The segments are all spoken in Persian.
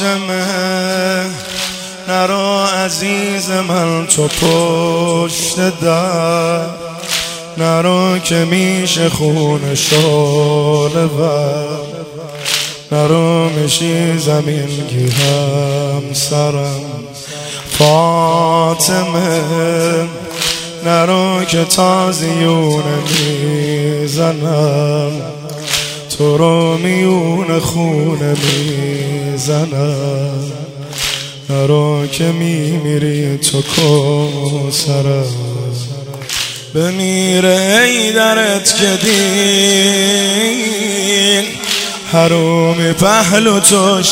فاطمه نرو عزیز من تو پشت در، نرو که میشه خون شعله ور، نرو میشی زمین گیرم سرم فاطمه، نرو که تازیونه میزنم تو رو میون خونه میزنم، نرو که میمیری تو کوثرم، بمیره ای درت که دین حرومی پهلو تو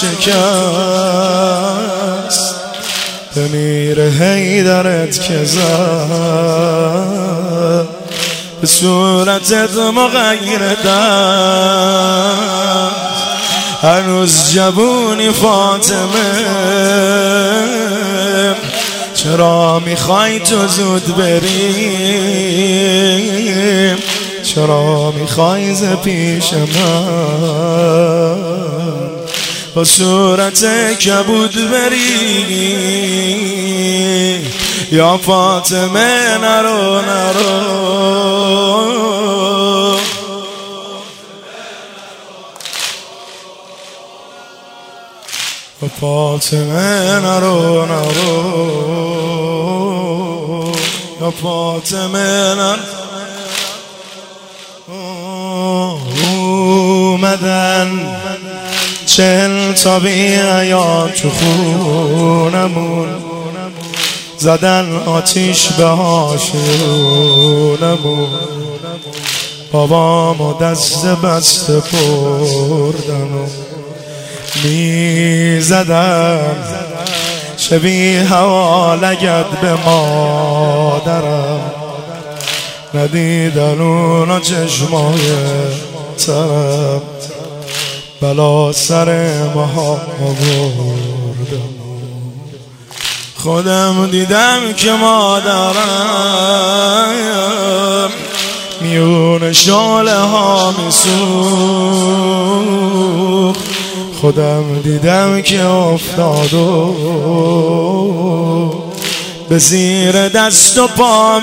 شکست، بمیره ای درت که زد به صورتت مغیر دست، هنوز جوونی فاطمه چرا میخوای تو زود بریم، چرا میخوای ز پیش من با صورت کبود بری، یا فاطمه نرو نرو، یا فاطمه نرو نرو، یا فاطمه نرو. اومدن 40 تا بیعیان تو خونمون، زدن آتیش به هاشونمون، بابامو دست بسته بردن و میزدن شبیه هوا لگد به مادرم، ندیدن اونا چشمای ترم، بلا سر ماها بردم، خودم دیدم که مادرم میون شعله ها میسوخت، خودم دیدم که افتاد و به زیر دست و پا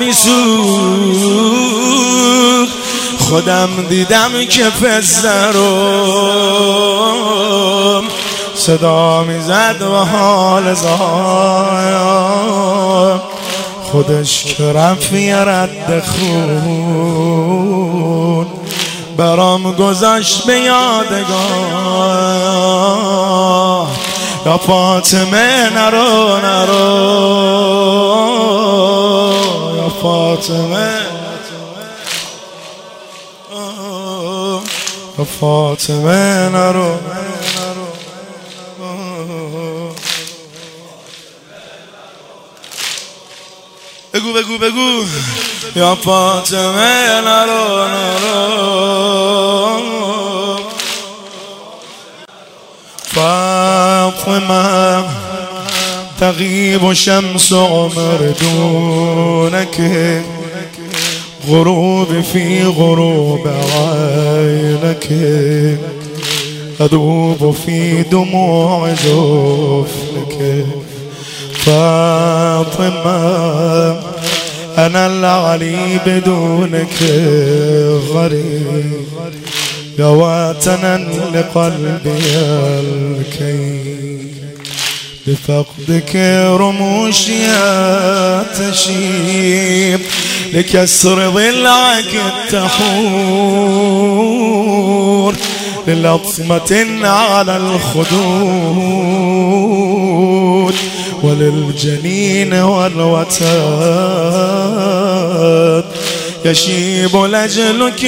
میسوخت، خودم دیدم که پسرم صدا میزد و حال زار، خودش که رفت یه رد خون برام گذاشت به یادگار، یا فاطمه نرو نرو، یا فاطمه، یا فاطمه نرو، بگو بگو بگو، یا فاطمه نرو نرو، فاطمه تغيب شمس عمر دونك، غروب في غروب عينك، أذوب في دموع جفنك، فاطمة أنا العلي بدونك غريب، يا وطنا لقلبي الكي، بفقدك رموشي تشيب، لكسر ضلعك التحور، للطمة على الخدود، وللجنين والوتاد، يشيب لجلك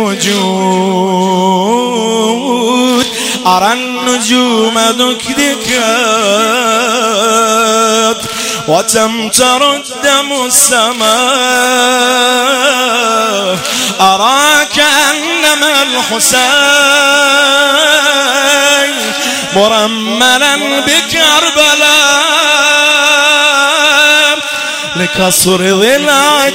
الوجود، أرى النجوم دكدكات وتمتر الدم السماء، أراك أنما الحسين مرملا بكربلاء، لكسر ضلعك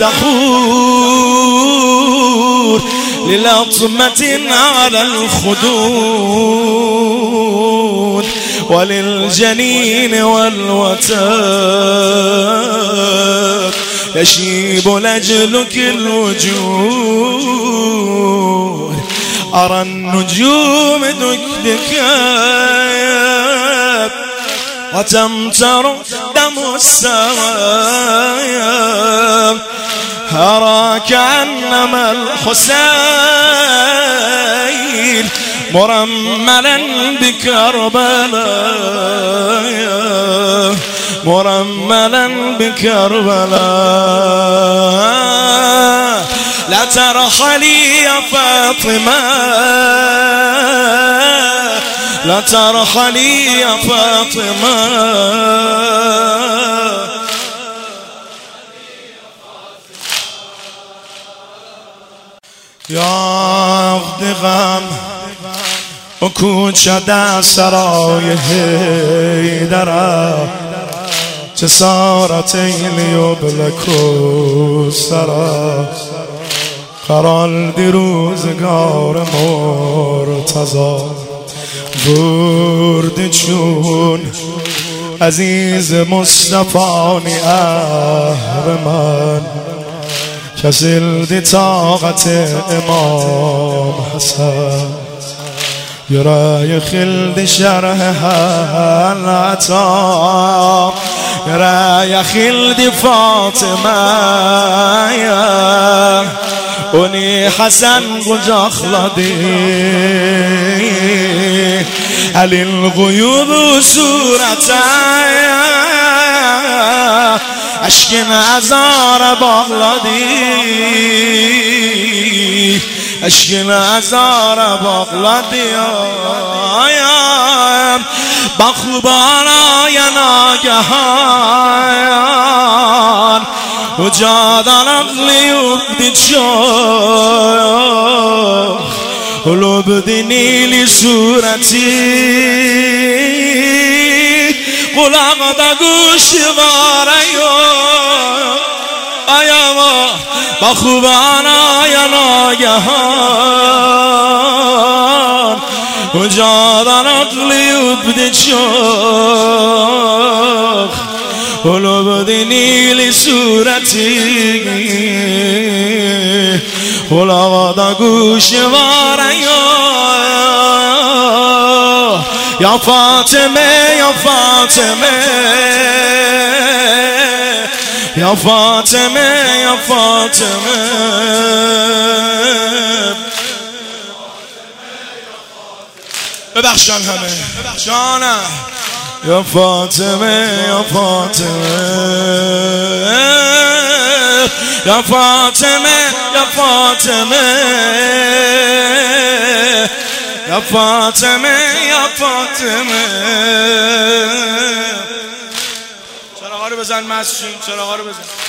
التحور، للطمة على الخدود، وللجنين والوتر يشيب لأجلك الوجود أرى النجوم دكدكات وتمتر دم السماء أرى كأنما الحسين مرملا بكربلاء مرملا بكربلاء لا ترحلي يا فاطمة لا ترحلي يا فاطمة یاغد غم و کوچه در سرای حیدره جسارت لیبلک و سرا قرار دی روزگار مرتضی برد چون عزیز مصطفی اهرمن کسل دی طاقت امام حسن یرای خلد شرح حلتا یرای خلد فاطمه اونی حسن گجاخلدی علی الغیوب صورتا اشک نزار باغلدی اشک نزار باغلدی با خوبان آی ناگهان و جادان اقلی اقدید شد قلوب دی نیلی صورتی قلق دا گوش وارایو آیا با خوبان آیا ناگهان و جادان اقلی اقدید شد قلوب دی نیلی صورتی قلق دا گوش وارایو یا فاطمه یا فاطمه یا فاطمه یا فاطمه ببخشان همه جانم یا فاطمه یا فاطمه یا فاطمه یا فاطمه یا فاطمه یا فاطمه چراغا رو بزن مسجون چراغا رو بزن